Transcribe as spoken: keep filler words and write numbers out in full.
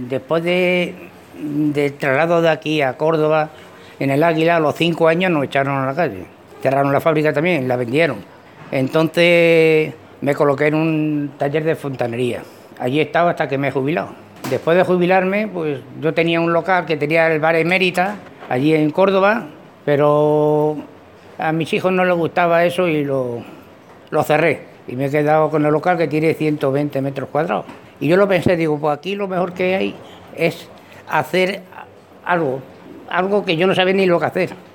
después de, de traslado de aquí a Córdoba, en el Águila, a los cinco años nos echaron a la calle. Cerraron la fábrica también, la vendieron. Entonces me coloqué en un taller de fontanería. Allí he estado hasta que me he jubilado. Después de jubilarme, pues yo tenía un local que tenía el bar Emérita, allí en Córdoba, pero a mis hijos no les gustaba eso y lo, lo cerré. Y me he quedado con el local que tiene ciento veinte metros cuadrados. Y yo lo pensé, digo, pues aquí lo mejor que hay es hacer algo, algo que yo no sabía ni lo que hacer.